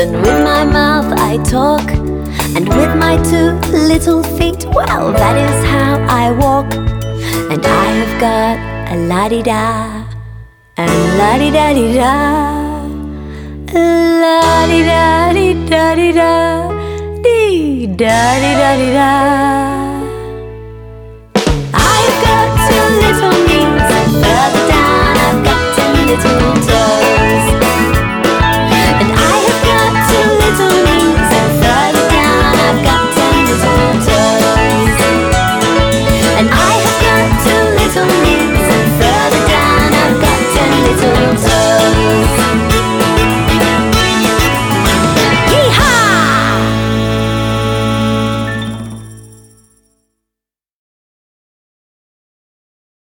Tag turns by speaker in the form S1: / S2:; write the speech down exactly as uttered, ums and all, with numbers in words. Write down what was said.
S1: and with my mouth I talk, and with my two little feet, well, that is how I walk. And I have got a la-di-da, and la-di-da-di-da, la-di-da-di-da-di-da, dee-da-di-da-di-da.